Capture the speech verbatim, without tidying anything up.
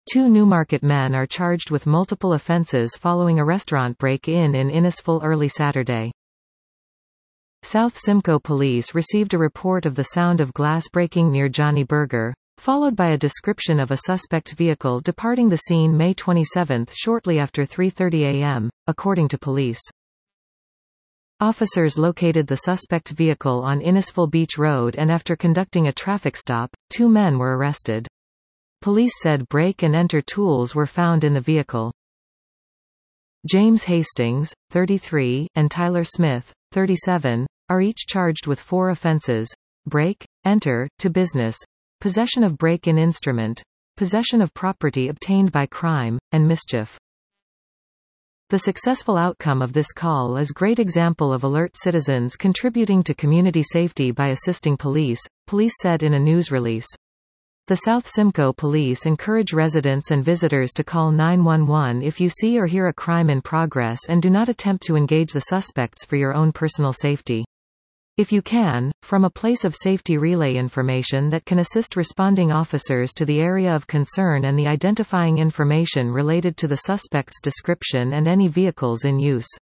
Two Newmarket men are charged with multiple offences following a restaurant break-in in Innisfil early Saturday. South Simcoe police received a report of the sound of glass breaking near Johnny Burger, followed by a description of a suspect vehicle departing the scene May twenty-seventh shortly after three thirty a m, according to police. Officers located the suspect vehicle on Innisfil Beach Road, and after conducting a traffic stop, two men were arrested. Police said break-and-enter tools were found in the vehicle. James Hastings, thirty-three, and Tyler Smith, thirty-seven, are each charged with four offences: break, enter, to business, possession of break-in instrument, possession of property obtained by crime, and mischief. The successful outcome of this call is great example of alert citizens contributing to community safety by assisting police, police said in a news release. The South Simcoe police encourage residents and visitors to call nine one one if you see or hear a crime in progress, and do not attempt to engage the suspects for your own personal safety. If you can, from a place of safety, relay information that can assist responding officers to the area of concern and the identifying information related to the suspect's description and any vehicles in use.